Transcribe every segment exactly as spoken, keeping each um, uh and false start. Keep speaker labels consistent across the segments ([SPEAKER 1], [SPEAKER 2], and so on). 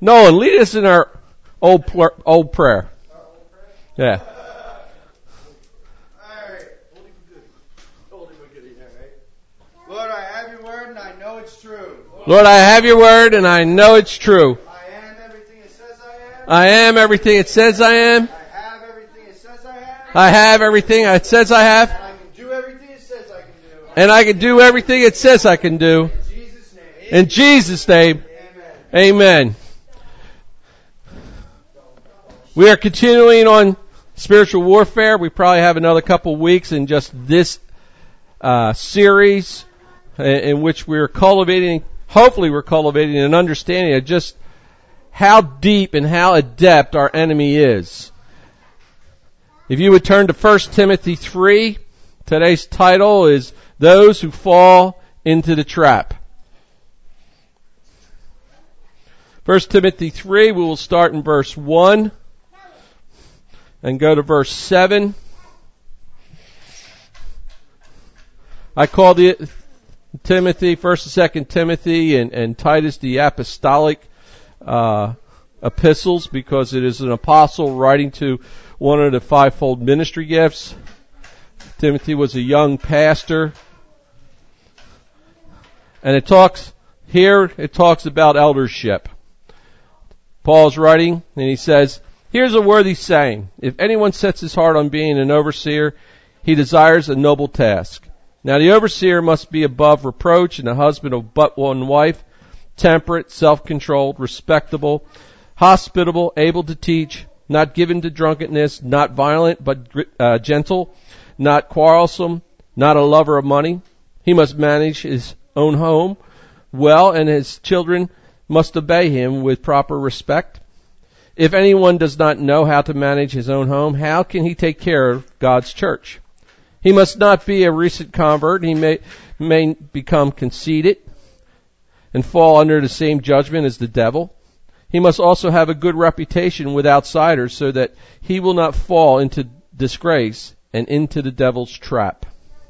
[SPEAKER 1] Nolan, lead us in our old pl- old prayer. Yeah.
[SPEAKER 2] Lord, I have your word and I know it's true.
[SPEAKER 1] Lord, I have your word and I know it's true.
[SPEAKER 2] I am everything it says I am.
[SPEAKER 1] I am everything it says I am.
[SPEAKER 2] I have everything it says I have.
[SPEAKER 1] I have everything it says I have.
[SPEAKER 2] And I can do everything it says I can do.
[SPEAKER 1] And I can do everything it says I can do.
[SPEAKER 2] In Jesus' name.
[SPEAKER 1] In Jesus' name.
[SPEAKER 2] Amen.
[SPEAKER 1] Amen. We are continuing on spiritual warfare. We probably have another couple weeks in just this uh, series in which we're cultivating, hopefully we're cultivating an understanding of just how deep and how adept our enemy is. If you would turn to First Timothy three, today's title is Those Who Fall into the Trap. First Timothy three, we will start in verse one and go to verse seven. I called it Timothy, First and Second Timothy, and, and Titus the apostolic uh, epistles, because it is an apostle writing to one of the fivefold ministry gifts. Timothy was a young pastor, and it talks here. It talks about eldership. Paul's writing, and he says, "Here's a worthy saying: if anyone sets his heart on being an overseer, he desires a noble task. Now the overseer must be above reproach, and a husband of but one wife, temperate, self-controlled, respectable, hospitable, able to teach, not given to drunkenness, not violent, but uh, gentle, not quarrelsome, not a lover of money. He must manage his own home well, and his children must obey him with proper respect. If anyone does not know how to manage his own home, how can he take care of God's church? He must not be a recent convert. He may, may become conceited and fall under the same judgment as the devil. He must also have a good reputation with outsiders, so that he will not fall into disgrace and into the devil's trap."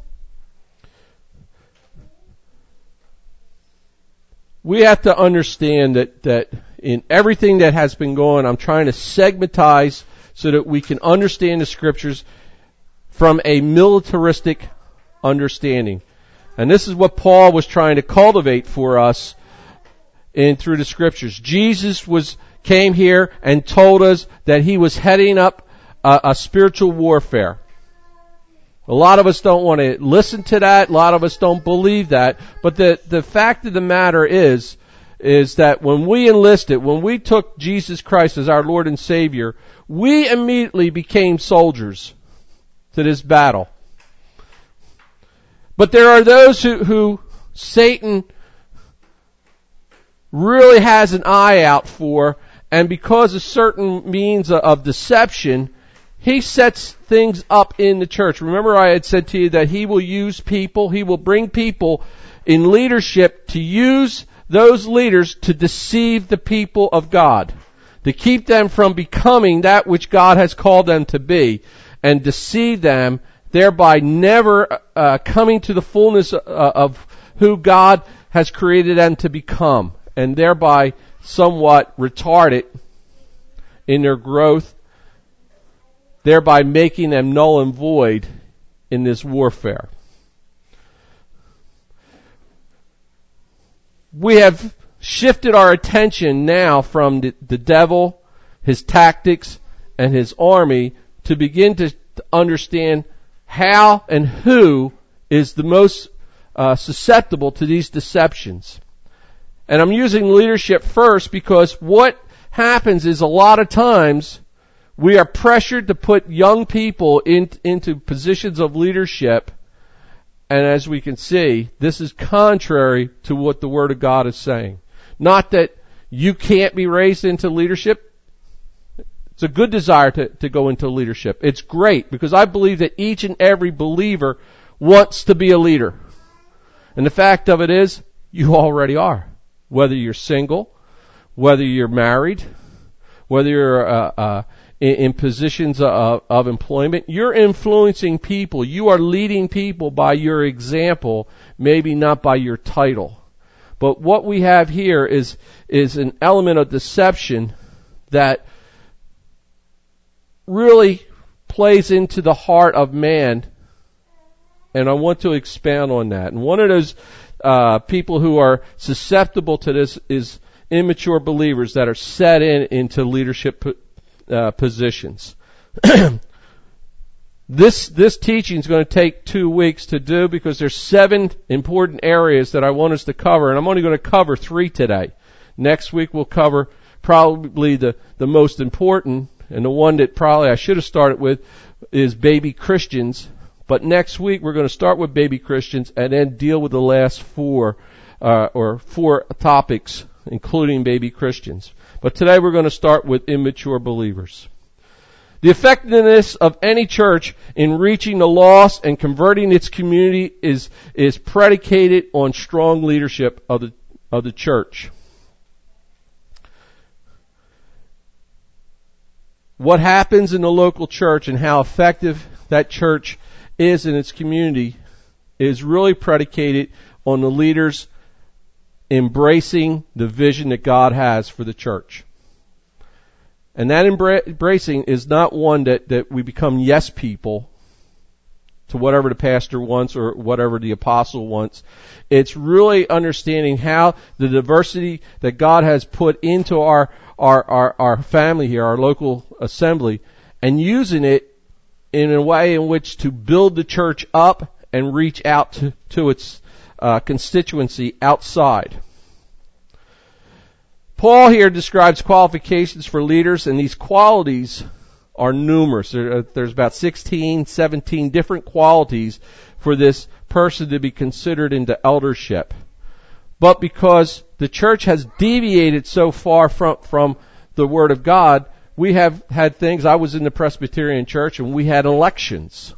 [SPEAKER 1] We have to understand that, that in everything that has been going, I'm trying to segmentize so that we can understand the scriptures from a militaristic understanding. And this is what Paul was trying to cultivate for us in through the scriptures. Jesus was came here and told us that he was heading up a, a spiritual warfare. A lot of us don't want to listen to that. A lot of us don't believe that. But the, the fact of the matter is, is that when we enlisted, when we took Jesus Christ as our Lord and Savior, we immediately became soldiers to this battle. But there are those who, who Satan really has an eye out for, and because of certain means of deception, he sets things up in the church. Remember, I had said to you that he will use people, he will bring people in leadership to use those leaders to deceive the people of God, to keep them from becoming that which God has called them to be, and deceive them, thereby never uh, coming to the fullness uh, of who God has created them to become, and thereby somewhat retard it in their growth, thereby making them null and void in this warfare. We have shifted our attention now from the, the devil, his tactics, and his army to begin to understand how and who is the most uh, susceptible to these deceptions. And I'm using leadership first because what happens is a lot of times we are pressured to put young people in, into positions of leadership, and as we can see, this is contrary to what the Word of God is saying. Not that you can't be raised into leadership. It's a good desire to, to go into leadership. It's great, because I believe that each and every believer wants to be a leader. And the fact of it is, you already are. Whether you're single, whether you're married, whether you're uh, uh, in, in positions of, of employment, you're influencing people. You are leading people by your example, maybe not by your title. But what we have here is, is an element of deception that really plays into the heart of man. And I want to expand on that. And one of those uh, people who are susceptible to this is immature believers that are set in into leadership uh, positions. This this teaching is going to take two weeks to do because there's seven important areas that I want us to cover, and I'm only going to cover three today. Next week we'll cover probably the, the most important, and the one that probably I should have started with is baby Christians. But next week we're going to start with baby Christians and then deal with the last four uh, or four topics, including baby Christians. But today we're going to start with immature believers. The effectiveness of any church in reaching the lost and converting its community is is predicated on strong leadership of the of the church. What happens in the local church and how effective that church is in its community is really predicated on the leaders embracing the vision that God has for the church. And that embracing is not one that, that we become yes people to whatever the pastor wants or whatever the apostle wants. It's really understanding how the diversity that God has put into our, our, our, our family here, our local assembly, and using it in a way in which to build the church up and reach out to, to its uh, constituency outside. Paul here describes qualifications for leaders, and these qualities are numerous. There, there's about sixteen, seventeen different qualities for this person to be considered into eldership. But because the church has deviated so far from, from the Word of God, we have had things. I was in the Presbyterian Church, and we had elections.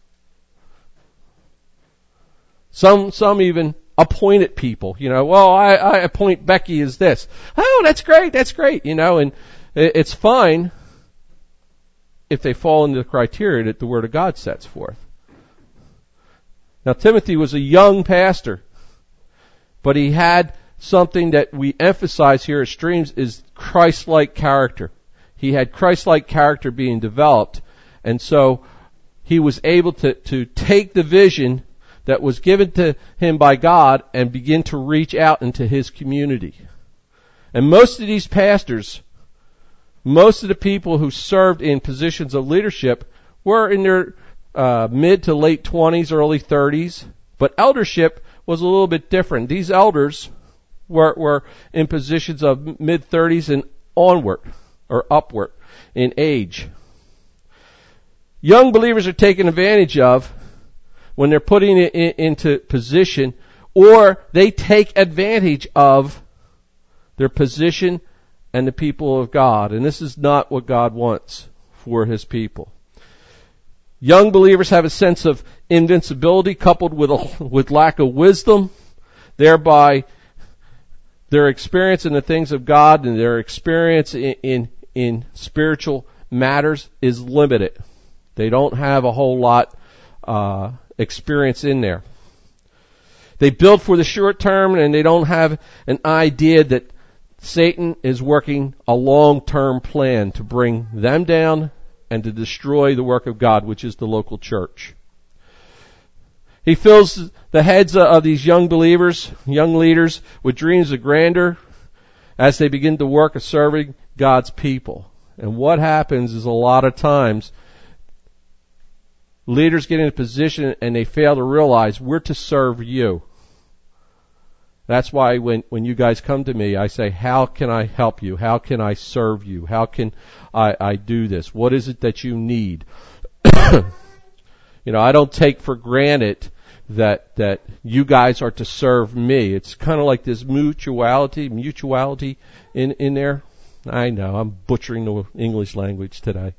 [SPEAKER 1] Some, some even appointed people, you know, well, I, I appoint Becky as this. Oh, that's great, that's great, you know, and it's fine if they fall into the criteria that the Word of God sets forth. Now, Timothy was a young pastor, but he had something that we emphasize here at Streams is Christ-like character. He had Christ-like character being developed, and so he was able to, to take the vision that was given to him by God and begin to reach out into his community. And most of these pastors, most of the people who served in positions of leadership were in their uh, mid to late twenties, early thirties, but eldership was a little bit different. These elders were, were in positions of mid thirties and onward or upward in age. Young believers are taken advantage of when they're putting it in, into position, or they take advantage of their position and the people of God. And this is not what God wants for His people. Young believers have a sense of invincibility coupled with a, with lack of wisdom, thereby their experience in the things of God and their experience in, in, in spiritual matters is limited. They don't have a whole lot uh experience in there. They build for the short term, and they don't have an idea that Satan is working a long-term plan to bring them down and to destroy the work of God, which is the local church. He fills the heads of these young believers, young leaders, with dreams of grandeur as they begin to work of serving God's people. And what happens is a lot of times leaders get in a position and they fail to realize we're to serve you. That's why when, when you guys come to me, I say, how can I help you? How can I serve you? How can I, I do this? What is it that you need? You know, I don't take for granted that, that you guys are to serve me. It's kind of like this mutuality, mutuality in, in there. I know, I'm butchering the English language today.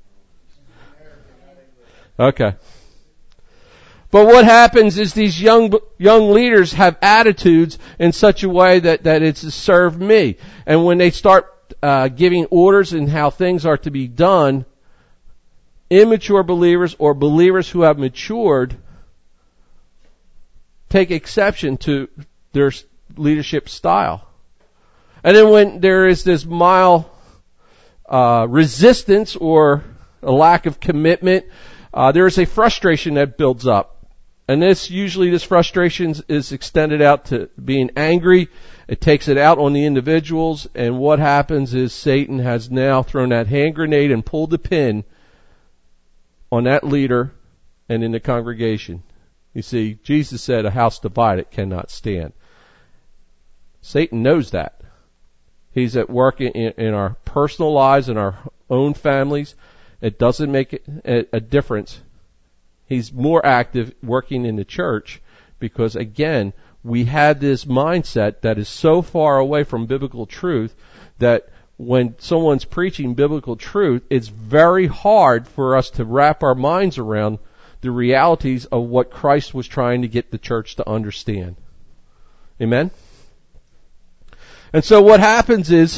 [SPEAKER 1] Okay. But what happens is these young young leaders have attitudes in such a way that, that it's to serve me. And when they start uh, giving orders in how things are to be done, immature believers or believers who have matured take exception to their leadership style. And then when there is this mild uh, resistance or a lack of commitment, uh, there is a frustration that builds up. And this, usually this frustration is extended out to being angry. It takes it out on the individuals, and what happens is Satan has now thrown that hand grenade and pulled the pin on that leader and in the congregation. You see, Jesus said, a house divided cannot stand. Satan knows that. He's at work in, in our personal lives, in our own families. It doesn't make a, a difference. He's more active working in the church because, again, we had this mindset that is so far away from biblical truth that when someone's preaching biblical truth, it's very hard for us to wrap our minds around the realities of what Christ was trying to get the church to understand. Amen? And so what happens is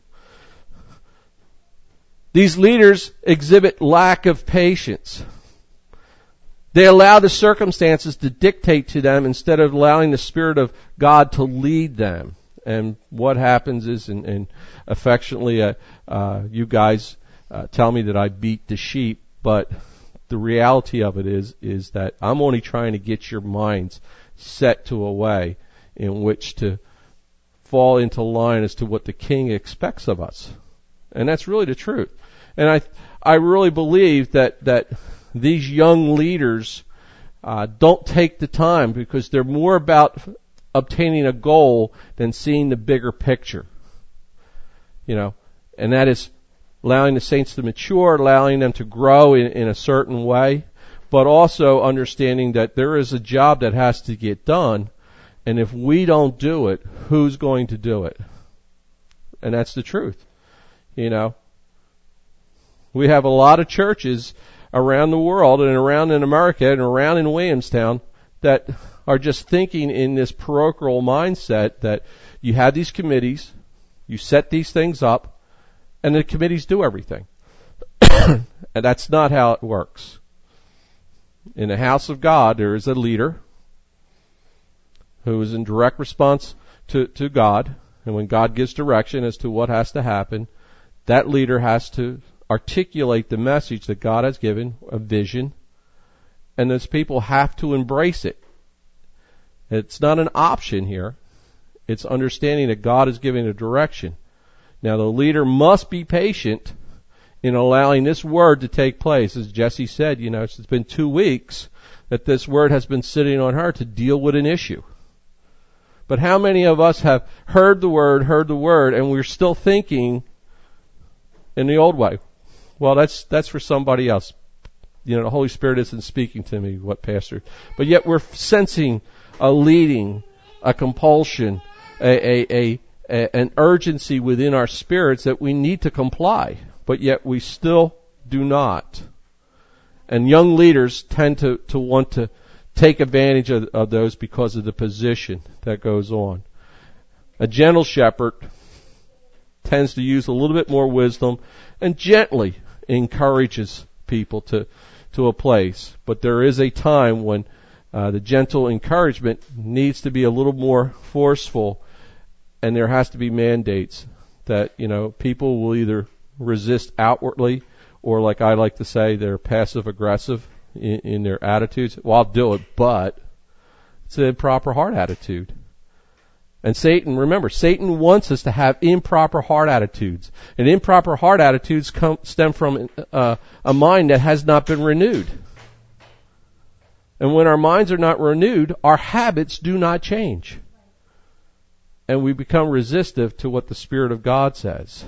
[SPEAKER 1] these leaders exhibit lack of patience. They allow the circumstances to dictate to them instead of allowing the Spirit of God to lead them. And what happens is, and, and affectionately, uh, uh, you guys uh, tell me that I beat the sheep, but the reality of it is, is that I'm only trying to get your minds set to a way in which to fall into line as to what the King expects of us. And that's really the truth. And I, I really believe that, that these young leaders uh, don't take the time because they're more about obtaining a goal than seeing the bigger picture. You know, and that is allowing the saints to mature, allowing them to grow in, in a certain way, but also understanding that there is a job that has to get done, and if we don't do it, who's going to do it? And that's the truth. You know, we have a lot of churches around the world and around in America and around in Williamstown that are just thinking in this parochial mindset that you have these committees, you set these things up, and the committees do everything. And that's not how it works. In the house of God, there is a leader who is in direct response to, to God, and when God gives direction as to what has to happen, that leader has to articulate the message that God has given, a vision, and those people have to embrace it. It's not an option here. It's understanding that God is giving a direction. Now, the leader must be patient in allowing this word to take place. As Jesse said, you know, it's been two weeks that this word has been sitting on her to deal with an issue. But how many of us have heard the word, heard the word, and we're still thinking in the old way? Well, that's that's for somebody else. You know, the Holy Spirit isn't speaking to me, what pastor? But yet we're sensing a leading, a compulsion, a, a, a, a an urgency within our spirits that we need to comply. But yet we still do not. And young leaders tend to, to want to take advantage of, of those because of the position that goes on. A gentle shepherd tends to use a little bit more wisdom and gently encourages people to, to a place. But there is a time when uh, the gentle encouragement needs to be a little more forceful, and there has to be mandates that, you know, people will either resist outwardly, or like I like to say, they're passive aggressive in, in their attitudes. Well, I'll do it, but it's an improper heart attitude. And Satan, remember, Satan wants us to have improper heart attitudes. And improper heart attitudes come, stem from uh, a mind that has not been renewed. And when our minds are not renewed, our habits do not change. And we become resistive to what the Spirit of God says.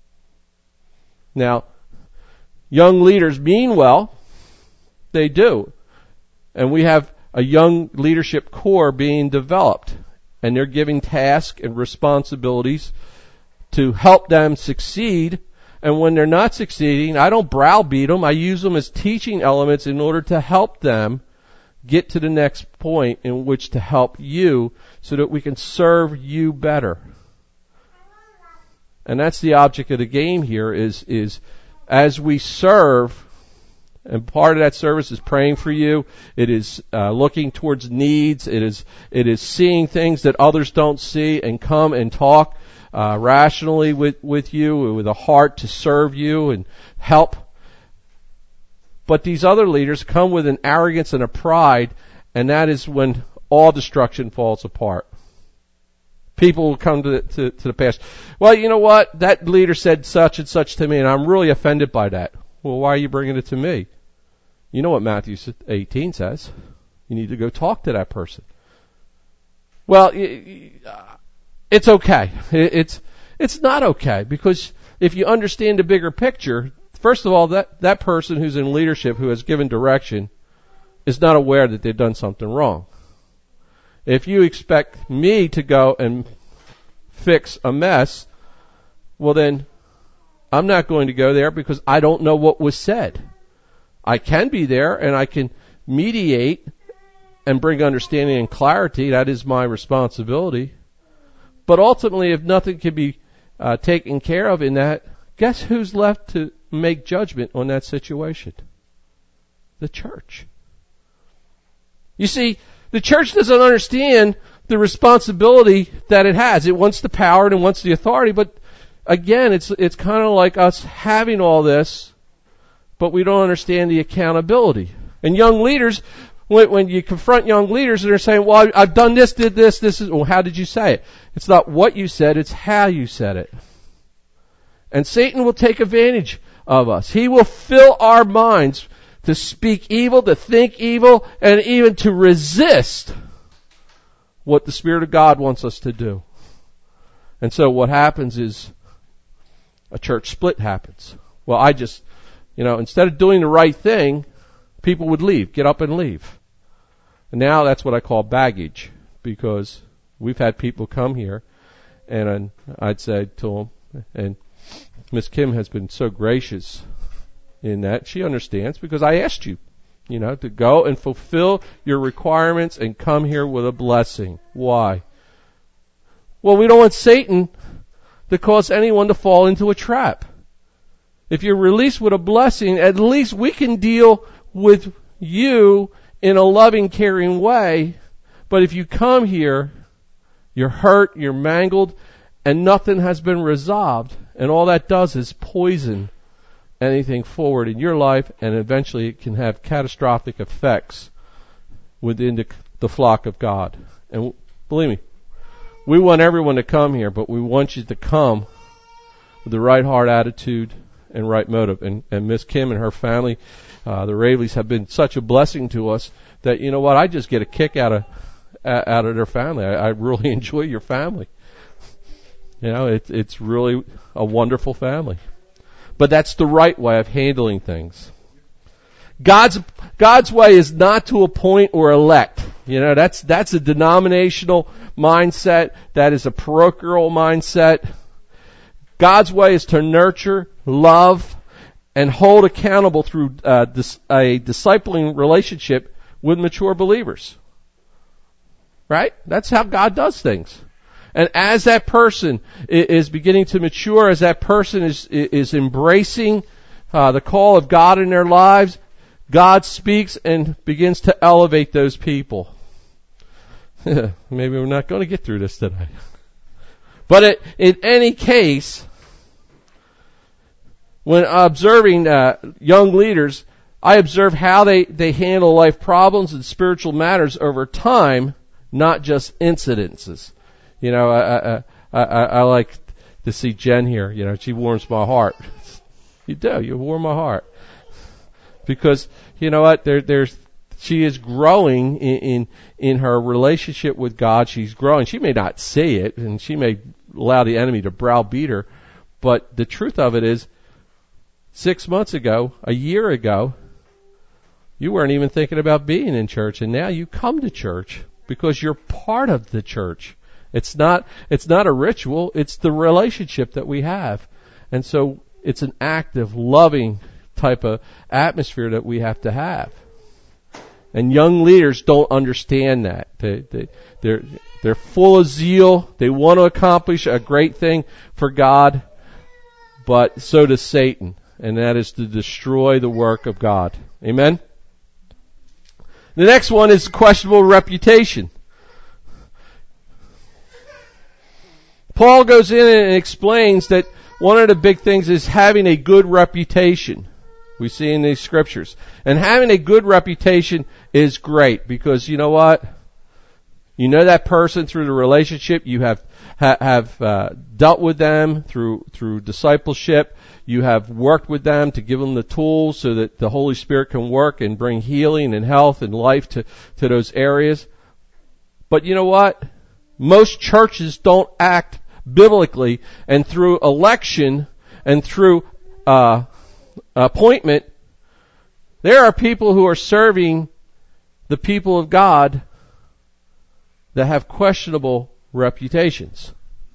[SPEAKER 1] Now, young leaders mean well. They do. And we have a young leadership corps being developed. And they're giving tasks and responsibilities to help them succeed. And when they're not succeeding, I don't browbeat them. I use them as teaching elements in order to help them get to the next point in which to help you so that we can serve you better. And that's the object of the game here is, is as we serve And part of that service is praying for you. It is uh, looking towards needs. It is it is seeing things that others don't see and come and talk uh, rationally with, with you, with a heart to serve you and help. But these other leaders come with an arrogance and a pride, and that is when all destruction falls apart. People will come to the, to, to the pastor. Well, you know what? That leader said such and such to me, and I'm really offended by that. Well, why are you bringing it to me? You know what Matthew eighteen says. You need to go talk to that person. Well, it's okay. It's it's not okay, because if you understand the bigger picture, first of all, that, that person who's in leadership who has given direction is not aware that they've done something wrong. If you expect me to go and fix a mess, well then, I'm not going to go there because I don't know what was said. I can be there and I can mediate and bring understanding and clarity. That is my responsibility. But ultimately, if nothing can be uh, taken care of in that, guess who's left to make judgment on that situation? The church. You see, the church doesn't understand the responsibility that it has. It wants the power and it wants the authority, but again, it's it's kind of like us having all this, but we don't understand the accountability. And young leaders, when, when you confront young leaders and they're saying, well, I've done this, did this, this is, well, how did you say it? It's not what you said, it's how you said it. And Satan will take advantage of us. He will fill our minds to speak evil, to think evil, and even to resist what the Spirit of God wants us to do. And so what happens is a church split happens. Well, I just, you know, instead of doing the right thing, people would leave, get up and leave. And now that's what I call baggage, because we've had people come here, and I'd say to them, and Miss Kim has been so gracious in that. She understands, because I asked you, you know, to go and fulfill your requirements and come here with a blessing. Why? Well, we don't want Satan to cause anyone to fall into a trap. If you're released with a blessing, at least we can deal with you in a loving, caring way. But if you come here, you're hurt, you're mangled, and nothing has been resolved, and all that does is poison anything forward in your life, and eventually it can have catastrophic effects within the, the flock of God. And believe me, we want everyone to come here, but we want you to come with the right heart attitude and right motive. And, and Miss Kim and her family, uh, the Raveleys, have been such a blessing to us that, you know what, I just get a kick out of out of their family. I, I really enjoy your family. You know, it, it's really a wonderful family. But that's the right way of handling things. God's God's way is not to appoint or elect. You know, that's that's a denominational mindset. That is a parochial mindset. God's way is to nurture, love, and hold accountable through uh, dis, a discipling relationship with mature believers. Right? That's how God does things. And as that person is beginning to mature, as that person is is embracing uh, the call of God in their lives, God speaks and begins to elevate those people. Maybe we're not going to get through this today. But it, in any case, when observing uh, young leaders, I observe how they, they handle life problems and spiritual matters over time, not just incidences. You know, I, I, I, I like to see Jen here. You know, she warms my heart. You do. You warm my heart. Because, you know what, there, there's, she is growing in, in, in her relationship with God. She's growing. She may not see it, and she may allow the enemy to browbeat her. But the truth of it is, six months ago, a year ago, you weren't even thinking about being in church, and now you come to church because you're part of the church. It's not, it's not a ritual, it's the relationship that we have. And so it's an active, loving type of atmosphere that we have to have. And young leaders don't understand that. They, they, they're, they're full of zeal. They want to accomplish a great thing for God, but so does Satan. and that is to destroy the work of God. Amen? The next one is questionable reputation. Paul goes in and explains that one of the big things is having a good reputation. We see in these scriptures. And having a good reputation is great because you know what? You know that person through the relationship. You have ha, have uh, dealt with them through through discipleship. You have worked with them to give them the tools so that the Holy Spirit can work and bring healing and health and life to, to those areas. But you know what? Most churches don't act biblically, and through election and through uh, appointment, there are people who are serving the people of God that have questionable reputations.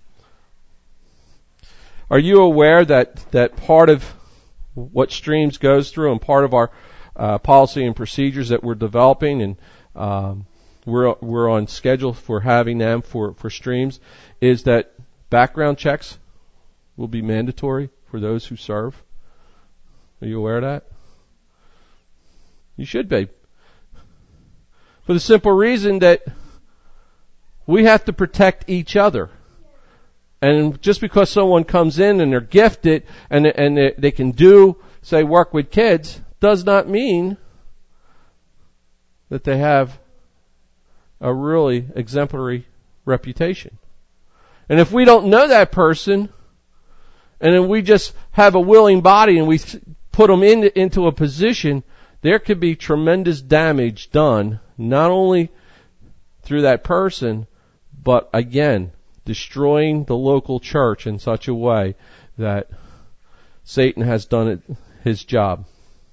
[SPEAKER 1] Are you aware that, that part of what Streams goes through and part of our uh, policy and procedures that we're developing, and um, we're we're on schedule for having them for, for Streams, is that background checks will be mandatory for those who serve? Are you aware of that? You should be. For the simple reason that we have to protect each other. And just because someone comes in and they're gifted and, and they, they can do, say, work with kids, does not mean that they have a really exemplary reputation. And if we don't know that person, and then we just have a willing body and we put them in, into a position, there could be tremendous damage done, not only through that person, but again, destroying the local church in such a way that Satan has done it, his job.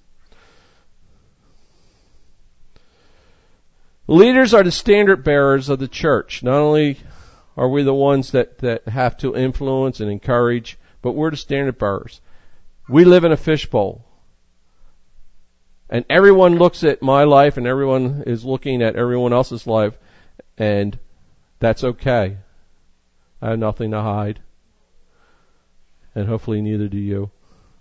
[SPEAKER 1] Leaders are the standard bearers of the church. Not only are we the ones that, that have to influence and encourage, but we're the standard bearers. We live in a fishbowl. And everyone looks at my life and everyone is looking at everyone else's life, and that's okay. I have nothing to hide. And hopefully neither do you.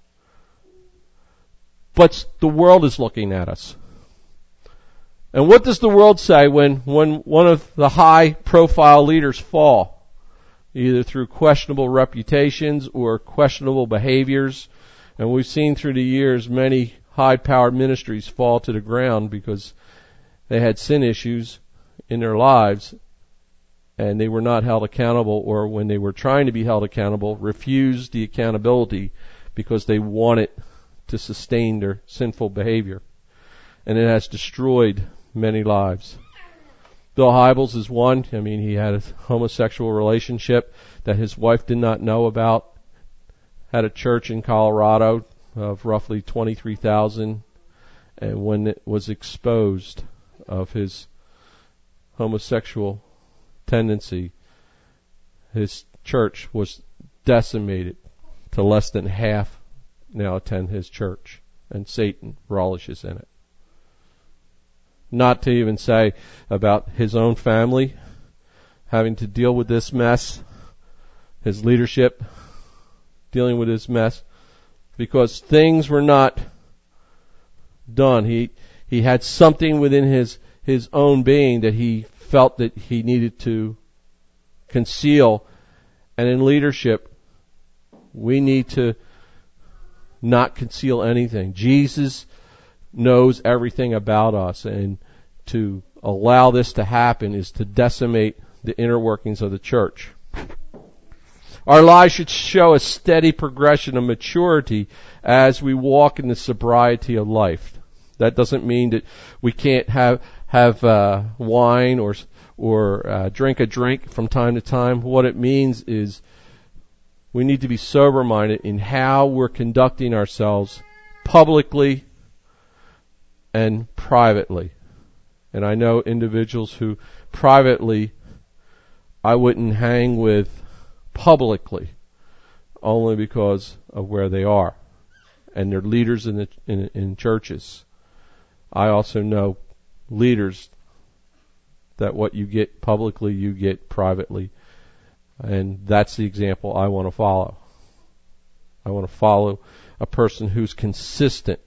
[SPEAKER 1] But the world is looking at us. And what does the world say when, when one of the high profile leaders fall? Either through questionable reputations or questionable behaviors. And we've seen through the years many high powered ministries fall to the ground because they had sin issues in their lives and they were not held accountable, or when they were trying to be held accountable, refused the accountability because they wanted to sustain their sinful behavior. And it has destroyed many lives. Bill Hybels is one. I mean, he had a homosexual relationship that his wife did not know about. Had a church in Colorado of roughly twenty-three thousand. And when it was exposed of his homosexual tendency, his church was decimated to less than half now attend his church. And Satan relishes in it. Not to even say about his own family having to deal with this mess, his leadership dealing with this mess, because things were not done. He he had something within his his own being that he felt that he needed to conceal. And in leadership, we need to not conceal anything. Jesus knows everything about us, and to allow this to happen is to decimate the inner workings of the church. Our lives should show a steady progression of maturity as we walk in the sobriety of life. That doesn't mean that we can't have have uh, wine or or uh, drink a drink from time to time. What it means is we need to be sober-minded in how we're conducting ourselves publicly and privately. And I know individuals who privately I wouldn't hang with publicly, only because of where they are. And they're leaders in, the, in, in churches. I also know leaders that what you get publicly, you get privately. And that's the example I want to follow. I want to follow a person who's consistent.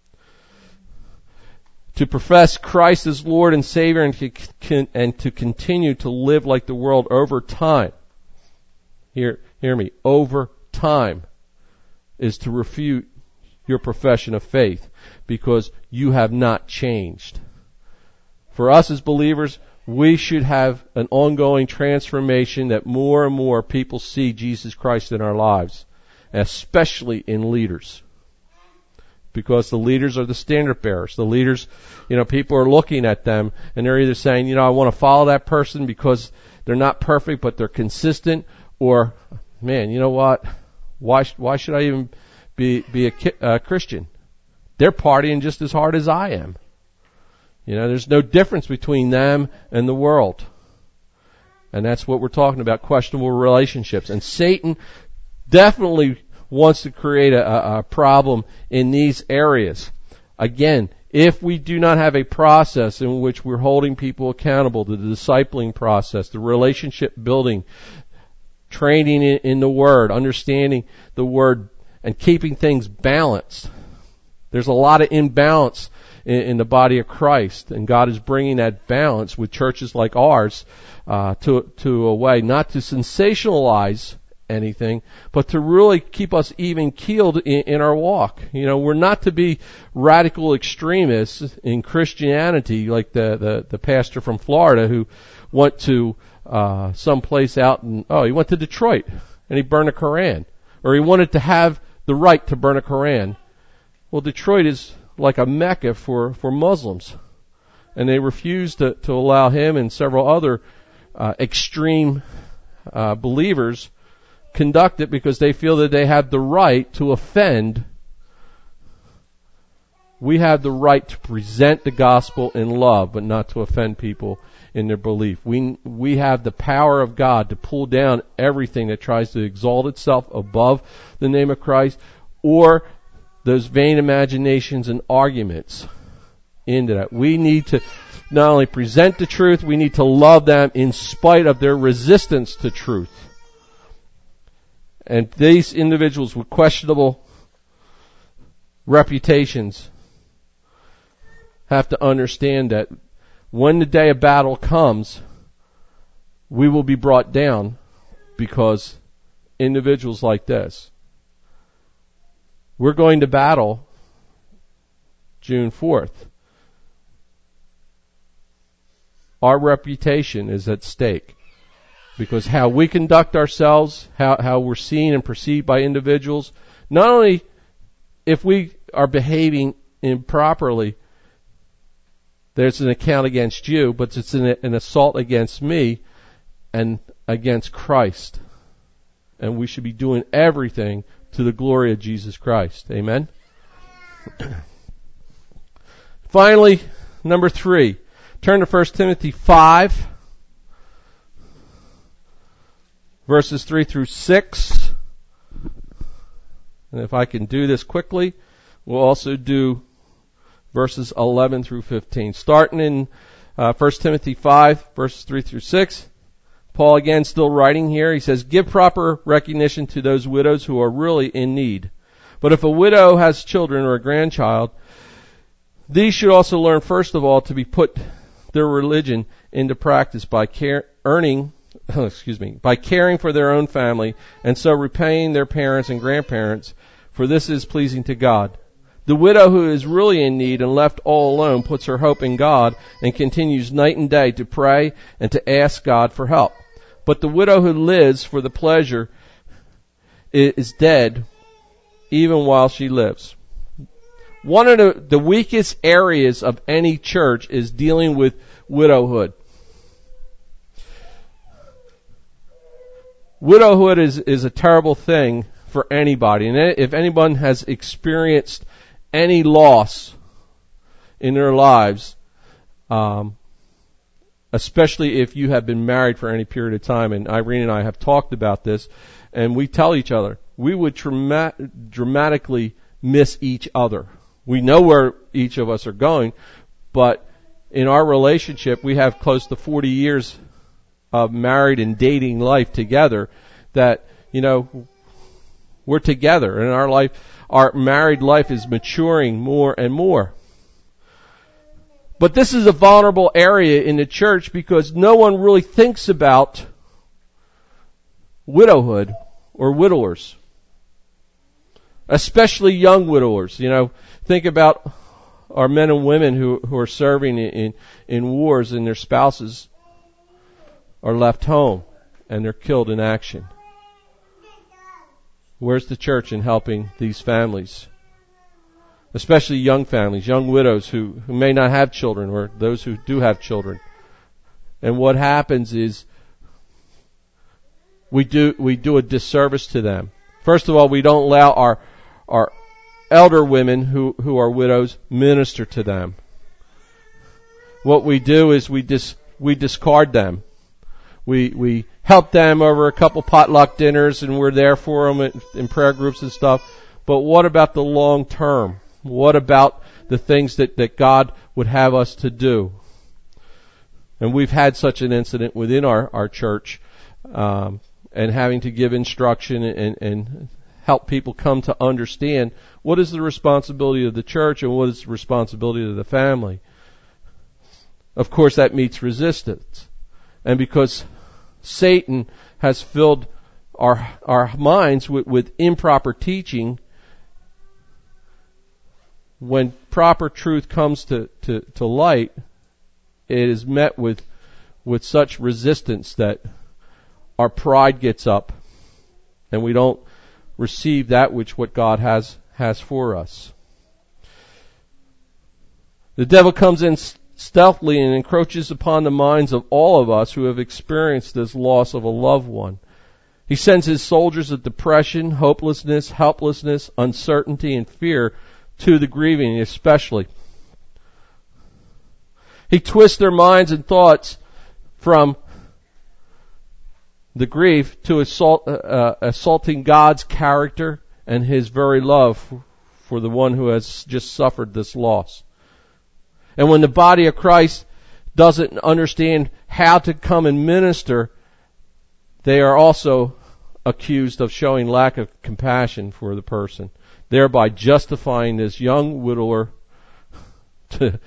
[SPEAKER 1] To profess Christ as Lord and Savior and to, and to continue to live like the world over time. Hear, hear me. Over time is to refute your profession of faith because you have not changed. For us as believers, we should have an ongoing transformation that more and more people see Jesus Christ in our lives, especially in leaders. Because the leaders are the standard bearers. The leaders, you know, people are looking at them and they're either saying, you know, I want to follow that person because they're not perfect, but they're consistent, or, man, you know what? Why, why should I even be, be a, a Christian? They're partying just as hard as I am. You know, there's no difference between them and the world. And that's what we're talking about, questionable relationships. And Satan definitely wants to create a, a problem in these areas. Again, if we do not have a process in which we're holding people accountable, the discipling process, the relationship building, training in, in the Word, understanding the Word, and keeping things balanced. There's a lot of imbalance in, in the body of Christ, and God is bringing that balance with churches like ours uh, to to a way not to sensationalize anything, but to really keep us even keeled in, in our walk. You know, we're not to be radical extremists in Christianity like the, the, the pastor from Florida who went to uh, some place out in, oh, he went to Detroit and he burned a Koran. Or he wanted to have the right to burn a Koran. Well, Detroit is like a Mecca for, for Muslims. And they refused to, to allow him and several other uh, extreme uh, believers conduct it because they feel that they have the right to offend. We have the right to present the gospel in love, but not to offend people in their belief. We we have the power of God to pull down everything that tries to exalt itself above the name of Christ, or those vain imaginations and arguments into that. We need to not only present the truth, we need to love them in spite of their resistance to truth. And these individuals with questionable reputations have to understand that when the day of battle comes, we will be brought down because individuals like this. We're going to battle June fourth. Our reputation is at stake. Because how we conduct ourselves, how, how we're seen and perceived by individuals, not only if we are behaving improperly, there's an account against you, but it's an, an assault against me and against Christ. And we should be doing everything to the glory of Jesus Christ. Amen? Finally, number three. Turn to First Timothy five. Verses three through six. And if I can do this quickly, we'll also do verses eleven through fifteen. Starting in uh, First Timothy five, verses three through six. Paul again still writing here. He says, give proper recognition to those widows who are really in need. But if a widow has children or a grandchild, these should also learn first of all to be put their religion into practice by care, earning excuse me, by caring for their own family, and so repaying their parents and grandparents, for this is pleasing to God. The widow who is really in need and left all alone puts her hope in God and continues night and day to pray and to ask God for help. But the widow who lives for the pleasure is dead even while she lives. One of the, the weakest areas of any church is dealing with widowhood. Widowhood is, is a terrible thing for anybody. And if anyone has experienced any loss in their lives, um, especially if you have been married for any period of time, and Irene and I have talked about this, and we tell each other, we would trauma- dramatically miss each other. We know where each of us are going, but in our relationship, we have close to forty years of married and dating life together, that, you know, we're together. And our life, our married life is maturing more and more. But this is a vulnerable area in the church because no one really thinks about widowhood or widowers. Especially young widowers. You know, think about our men and women who, who are serving in, in wars and their spouses are left home and they're killed in action. Where's the church in helping these families? Especially young families, young widows who, who may not have children or those who do have children. And what happens is we do, we do a disservice to them. First of all, we don't allow our, our elder women who, who are widows minister to them. What we do is we dis, we discard them. We, we help them over a couple potluck dinners and we're there for them in, in prayer groups and stuff. But what about the long term? What about the things that, that God would have us to do? And we've had such an incident within our, our church, um, and having to give instruction and, and help people come to understand what is the responsibility of the church and what is the responsibility of the family. Of course, that meets resistance. And because Satan has filled our, our minds with, with improper teaching, when proper truth comes to, to, to light, it is met with, with such resistance that our pride gets up and we don't receive that which what God has, has for us. The devil comes in stealthily and encroaches upon the minds of all of us who have experienced this loss of a loved one. He sends his soldiers of depression, hopelessness, helplessness, uncertainty, and fear to the grieving especially. He twists their minds and thoughts from the grief to assault, uh, assaulting God's character and His very love for the one who has just suffered this loss. And when the body of Christ doesn't understand how to come and minister, they are also accused of showing lack of compassion for the person, thereby justifying this young widower to,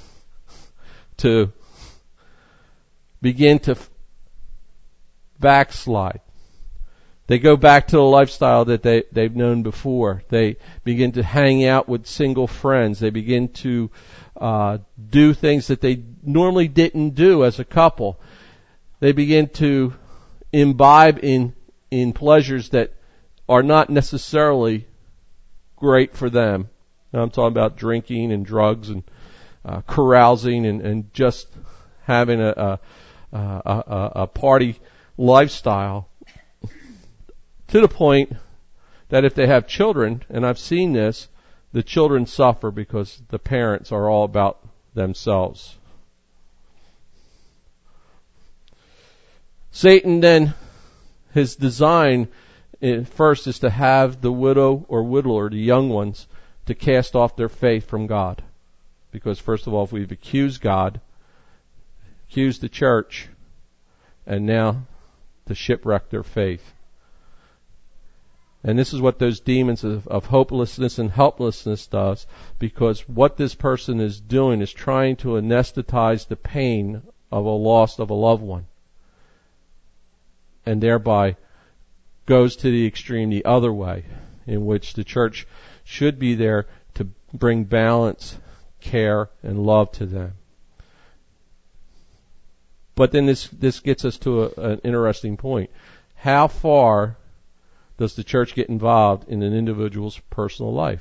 [SPEAKER 1] to begin to backslide. They go back to the lifestyle that they, they've known before. They begin to hang out with single friends. They begin to uh, do things that they normally didn't do as a couple. They begin to imbibe in in pleasures that are not necessarily great for them. Now I'm talking about drinking and drugs and uh, carousing and, and just having a, a, a, a party lifestyle, to the point that if they have children, and I've seen this, the children suffer because the parents are all about themselves. Satan then, his design first is to have the widow or widower, the young ones, to cast off their faith from God. Because first of all, if we've accused God, accused the church, and now to shipwreck their faith. And this is what those demons of, of hopelessness and helplessness does, because what this person is doing is trying to anesthetize the pain of a loss of a loved one, and thereby goes to the extreme the other way, in which the church should be there to bring balance, care, and love to them. But then this this gets us to a, an interesting point. How far does the church get involved in an individual's personal life?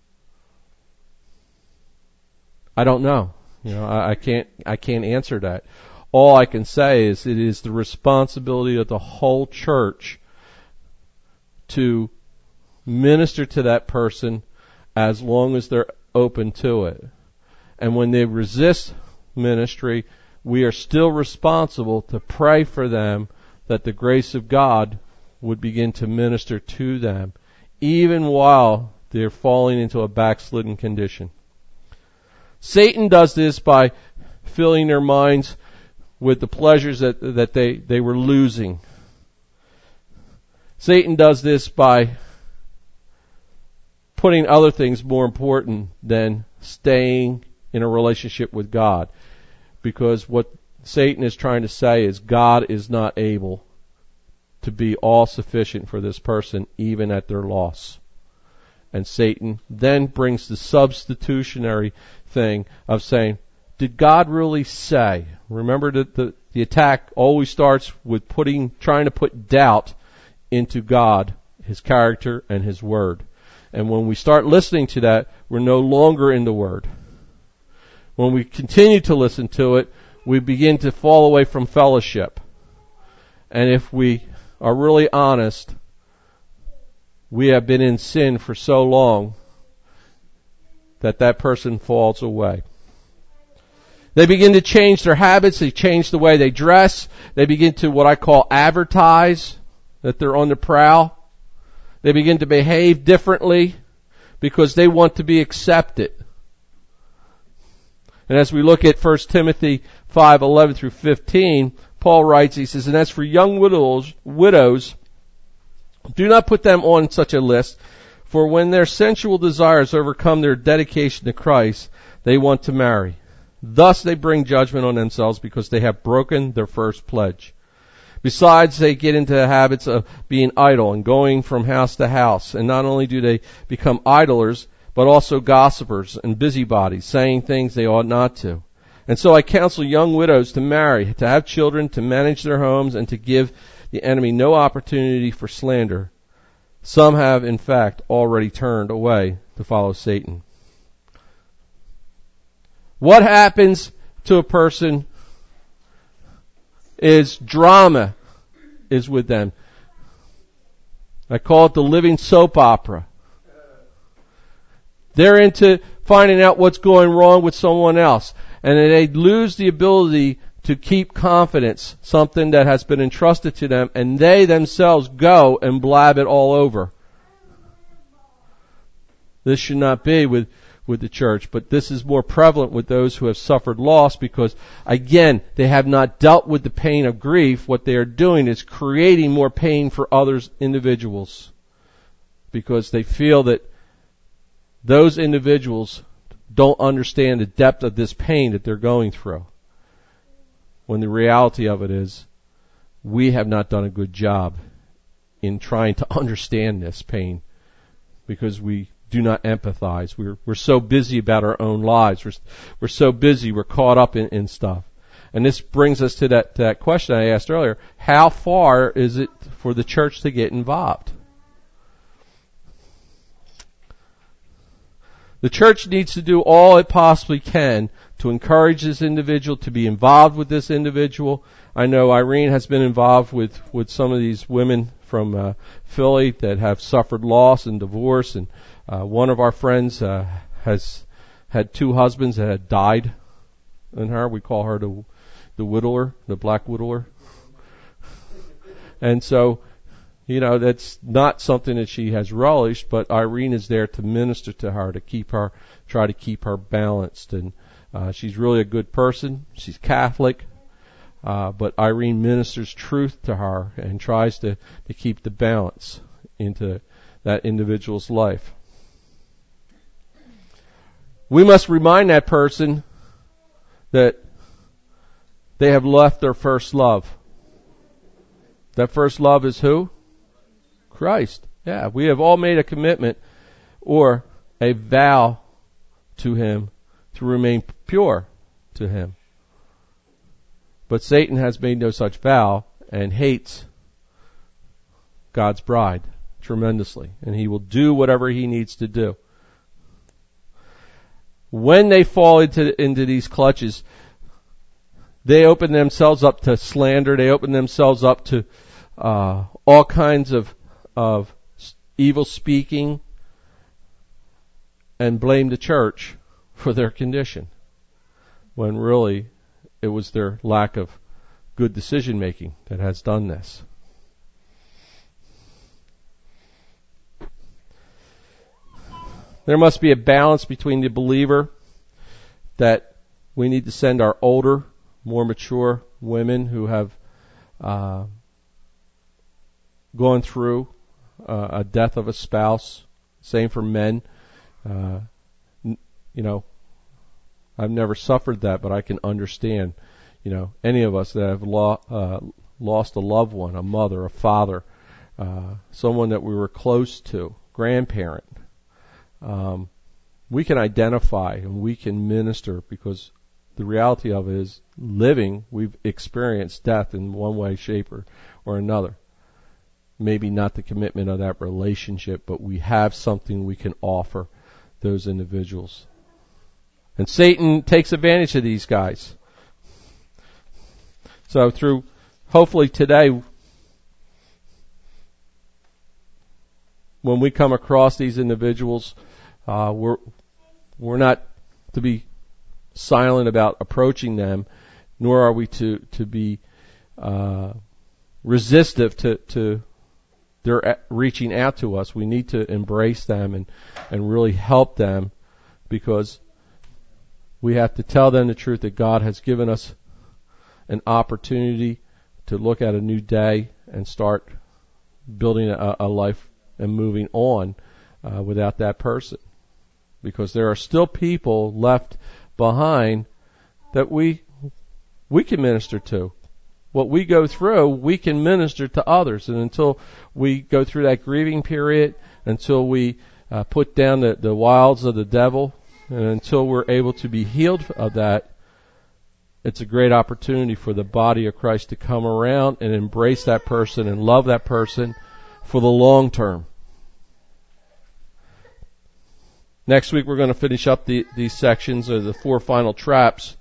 [SPEAKER 1] I don't know. You know, I, I can't I can't answer that. All I can say is it is the responsibility of the whole church to minister to that person as long as they're open to it. And when they resist ministry, we are still responsible to pray for them that the grace of God would begin to minister to them, even while they're falling into a backslidden condition. Satan does this by filling their minds with the pleasures that, that they, they were losing. Satan does this by putting other things more important than staying in a relationship with God. Because what Satan is trying to say is God is not able to be all sufficient for this person, even at their loss. And Satan then brings the substitutionary thing of saying, did God really say? Remember that the, the attack always starts with putting, trying to put doubt into God, His character, and His Word. And when we start listening to that, we're no longer in the Word. When we continue to listen to it, we begin to fall away from fellowship. And if we are really honest, we have been in sin for so long that that person falls away. They begin to change their habits. They change the way they dress. They begin to what I call advertise that they're on the prowl. They begin to behave differently because they want to be accepted. And as we look at First Timothy five eleven through fifteen, Paul writes, he says, and as for young widows, widows, do not put them on such a list, for when their sensual desires overcome their dedication to Christ, they want to marry. Thus they bring judgment on themselves because they have broken their first pledge. Besides, they get into the habits of being idle and going from house to house. And not only do they become idlers, but also gossipers and busybodies, saying things they ought not to. And so I counsel young widows to marry, to have children, to manage their homes, and to give the enemy no opportunity for slander. Some have, in fact, already turned away to follow Satan. What happens to a person is drama is with them. I call it the living soap opera. They're into finding out what's going wrong with someone else. And they lose the ability to keep confidence, something that has been entrusted to them, and they themselves go and blab it all over. This should not be with, with the church, but this is more prevalent with those who have suffered loss because, again, they have not dealt with the pain of grief. What they are doing is creating more pain for others individuals because they feel that those individuals don't understand the depth of this pain that they're going through. When the reality of it is, we have not done a good job in trying to understand this pain because we do not empathize. We're, we're so busy about our own lives. We're, we're so busy. We're caught up in, in stuff. And this brings us to that, to that question I asked earlier. How far is it for the church to get involved? The church needs to do all it possibly can to encourage this individual, to be involved with this individual. I know Irene has been involved with, with some of these women from uh, Philly that have suffered loss and divorce, and uh, one of our friends uh, has had two husbands that had died in her. We call her the, the widower, the black widower. And so, you know, that's not something that she has relished, but Irene is there to minister to her, to keep her, try to keep her balanced. And uh, she's really a good person. She's Catholic, uh, but Irene ministers truth to her and tries to, to keep the balance into that individual's life. We must remind that person that they have left their first love. That first love is who? Christ. Yeah, we have all made a commitment or a vow to Him to remain pure to Him. But Satan has made no such vow and hates God's bride tremendously. And he will do whatever he needs to do. When they fall into, into these clutches, they open themselves up to slander. They open themselves up to uh, all kinds of of evil speaking and blame the church for their condition, when really it was their lack of good decision making that has done this. There must be a balance between the believer that we need to send our older, more mature women who have uh, gone through uh, a death of a spouse Same for men. Uh, you know, I've never suffered that, but I can understand, you know, any of us that have lo- uh, lost a loved one, a mother, a father, uh, someone that we were close to, grandparent. Um, we can identify and we can minister because the reality of it is living, we've experienced death in one way, shape, or, or another. Maybe not the commitment of that relationship, but we have something we can offer those individuals. And Satan takes advantage of these guys. So through, hopefully today, when we come across these individuals, uh, we're we're not to be silent about approaching them, nor are we to to be uh, resistive to to their reaching out to us. We need to embrace them and and really help them, because we have to tell them the truth that God has given us an opportunity to look at a new day and start building a, a life and moving on uh, without that person. Because there are still people left behind that we we can minister to. What we go through, we can minister to others. And until we go through that grieving period, until we uh, put down the, the wiles of the devil, and until we're able to be healed of that, it's a great opportunity for the body of Christ to come around and embrace that person and love that person for the long term. Next week we're going to finish up the, these sections of the four final traps.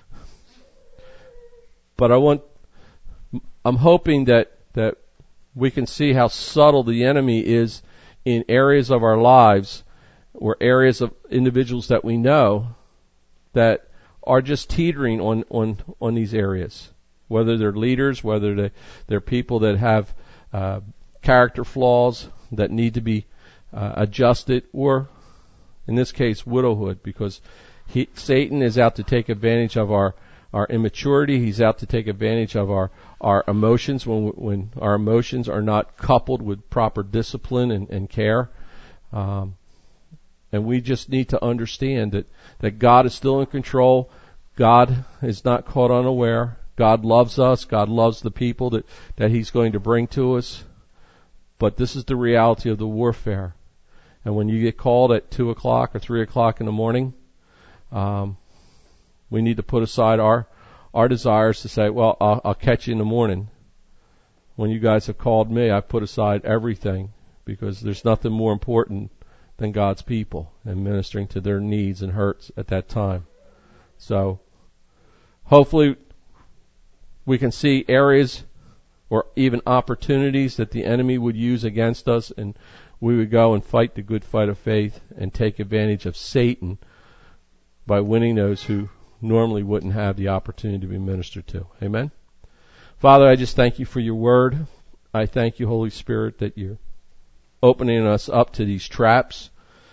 [SPEAKER 1] But I want, I'm hoping that, that we can see how subtle the enemy is in areas of our lives, or areas of individuals that we know that are just teetering on, on, on these areas. Whether they're leaders, whether they, they're people that have uh, character flaws that need to be uh, adjusted, or in this case, widowhood, because he, Satan is out to take advantage of our, our immaturity. He's out to take advantage of our, our emotions when, when our emotions are not coupled with proper discipline and, and care. Um, and we just need to understand that, that God is still in control. God is not caught unaware. God loves us. God loves the people that, that He's going to bring to us. But this is the reality of the warfare. And when you get called at two o'clock or three o'clock in the morning, um, we need to put aside our our desires to say, well, I'll, I'll catch you in the morning. When you guys have called me, I've put aside everything, because there's nothing more important than God's people and ministering to their needs and hurts at that time. So hopefully we can see areas or even opportunities that the enemy would use against us, and we would go and fight the good fight of faith and take advantage of Satan by winning those who normally wouldn't have the opportunity to be ministered to. Amen? Father, I just thank you for your word. I thank you, Holy Spirit, that you're opening us up to these traps,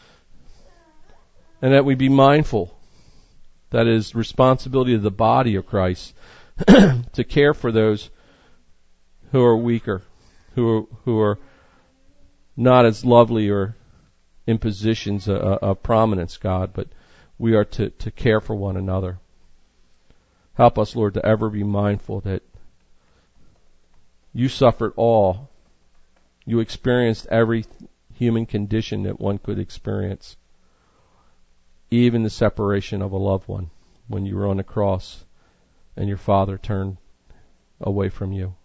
[SPEAKER 1] and that we be mindful that it is responsibility of the body of Christ to care for those who are weaker, who are, who are not as lovely or in positions of, of prominence, God, but we are to, to care for one another. Help us, Lord, to ever be mindful that you suffered all. You experienced every human condition that one could experience, even the separation of a loved one when you were on the cross and your Father turned away from you.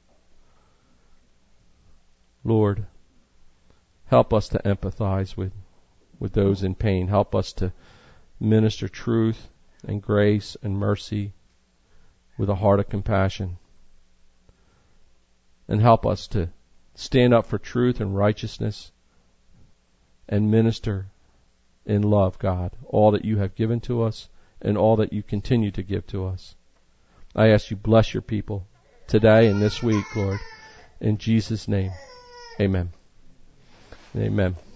[SPEAKER 1] Lord, help us to empathize with, with those in pain. Help us to minister truth and grace and mercy with a heart of compassion. And help us to stand up for truth and righteousness and minister in love, God, all that you have given to us and all that you continue to give to us. I ask you bless your people today and this week, Lord, in Jesus' name. Amen. Amen.